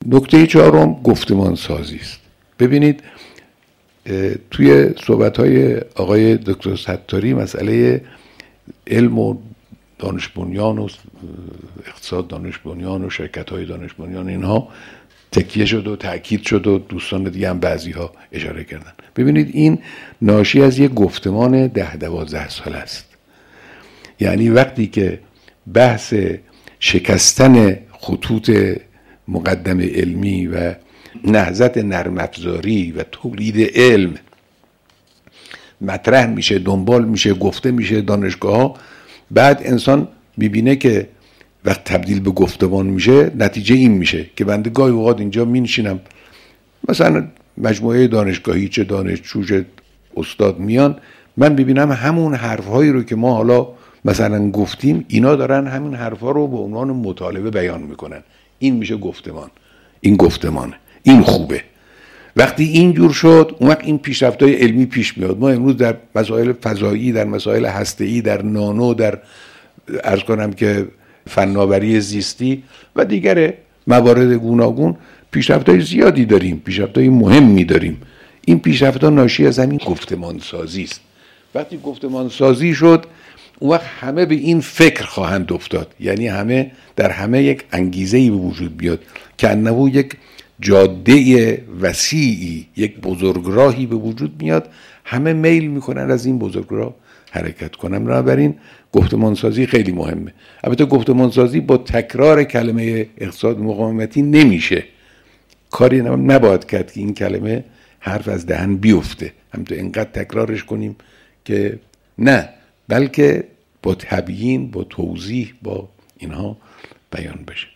نکته چهارم گفتمان سازی است. ببینید توی صحبت‌های آقای دکتر ستاری مسئله علم و دانش بنیان و اقتصاد دانش بنیان و شرکت‌های دانش بنیان اینها تکیه شد و تأکید شد و دوستان دیگه هم بعضی‌ها اشاره کردن. ببینید این ناشی از یک گفتمان 10-12 سال است. یعنی وقتی که بحث شکستن خطوط مقدم علمی و نهضت نرم افزاری و تولید علم مطرح میشه، دنبال میشه، گفته میشه دانشگاه ها، بعد انسان میبینه که وقت تبدیل به گفتمان میشه نتیجه این میشه که بنده گاهی اوقات اینجا مینشینم، مثلا مجموعه دانشگاهی چه دانشجو چه استاد میان، من ببینم همون حرفهایی رو که ما حالا مثلا گفتیم اینا دارن همین حرفها رو به عنوان مطالبه بیان میکنن. این میشه گفتمان. این گفتمانه، این خوبه. وقتی اینجور شد اون وقت این پیشرفت‌های علمی پیش میاد. ما امروز در مسائل فضایی، در مسائل هسته‌ای، در نانو، در عرض کنم که فناوری زیستی و دیگر موارد گوناگون پیشرفت‌های زیادی داریم، پیشرفت‌های مهمی داریم. این پیشرفت‌ها ناشی از همین گفتمان سازی است. وقتی گفتمان سازی شد اون وقت همه به این فکر خواهند افتاد، یعنی همه در همه یک انگیزه‌ای به وجود بیاد که انه یک جاده وسیعی، یک بزرگراهی به وجود میاد، همه میل میکنن از این بزرگراه حرکت کنن. بنابراین گفتمان سازی خیلی مهمه. البته گفتمان سازی با تکرار کلمه اقتصاد مقاومتی نمیشه، کاری نباید کرد که این کلمه حرف از دهن بیفته، همینطور اینقدر تکرارش کنیم که نه، بلکه با تبیین، با توضیح، با اینها بیان بشه.